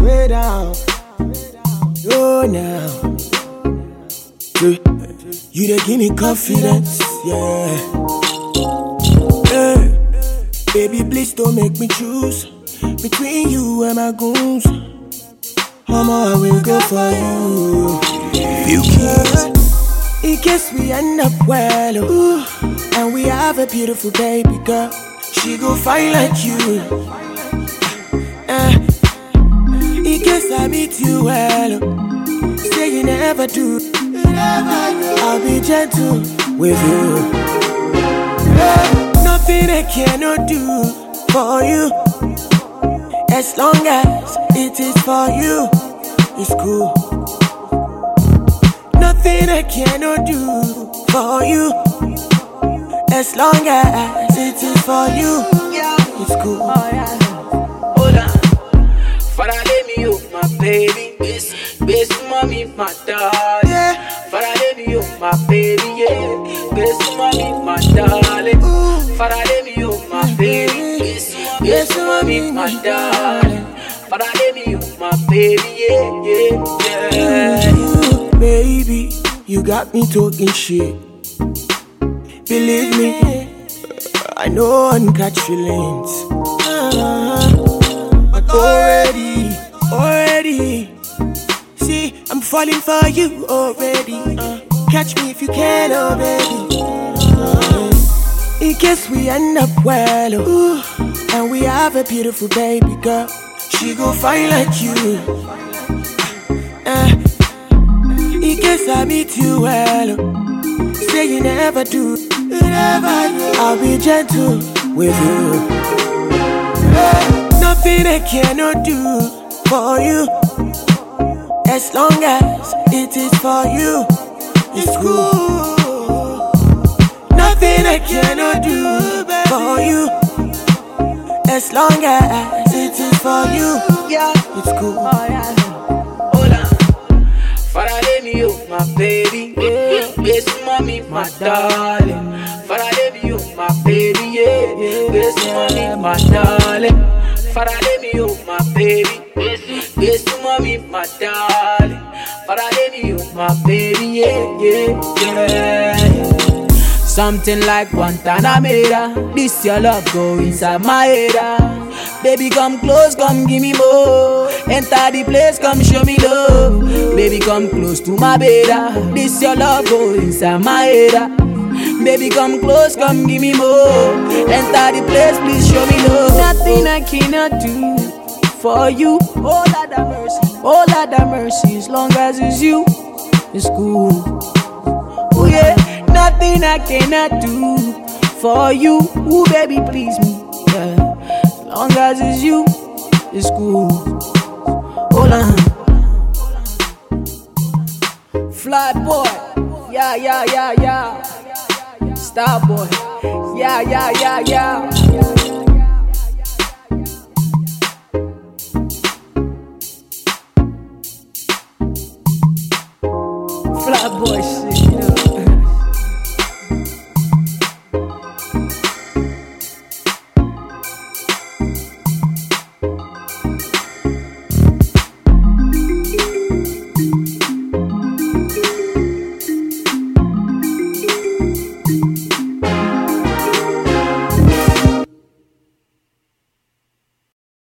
way down. Oh, now. You dey give me confidence, yeah. Hey, baby, please don't make me choose between you and my goons. Mama, I will go for you. Few keys. In case we end up well, ooh, and we have a beautiful baby girl, she gon' fight like you. In case I meet you well, say you never do, I'll be gentle with you. Nothing I cannot do for you, as long as it is for you, it's cool. Nothing I cannot do for you, as long as it is for you, it's cool. Hold on, Father, let me you, my baby. Best mommy, my darling. Father, let me you, my baby. Yeah, best mommy, my darling. Father, let me you, my baby. Best mommy, my darling. Father, let me you, my baby. Yeah. Baby, you got me talking shit. Believe me, I know I can catch feelings. But already, see, I'm falling for you already. Catch me if you can, oh baby. In case we end up well, ooh, and we have a beautiful baby girl, she gon' fight like you. In case I meet you well, say you never do, I'll be gentle with you. Nothing I cannot do for you, as long as it is for you, it's cool. Nothing I cannot do for you, as long as it is for you, it's cool. Hold on, Father, let me you, my baby. Best mommy, my darling. Father, let me you, my baby. Yeah, best mommy, my darling. Father, let me you, my baby. Best mommy, my darling. Father, let me you, my baby. Yeah. Something like Guantanamera. This your love go inside my head. Baby, come close, come give me more. Enter the place, come show me love. Baby, come close to my bed. This your love go inside my head. Baby, come close, come give me more. Enter the place, please show me love. Nothing I cannot do for you. Oh, Lord have mercy. Oh, Lord have mercy. As long as it's you, it's cool. Oh, yeah. Nothing I cannot do for you. Ooh, baby, please me. Yeah. As long as it's you, it's cool. Hold on. Fly boy. Yeah. Star boy. Yeah. Fly boy shit.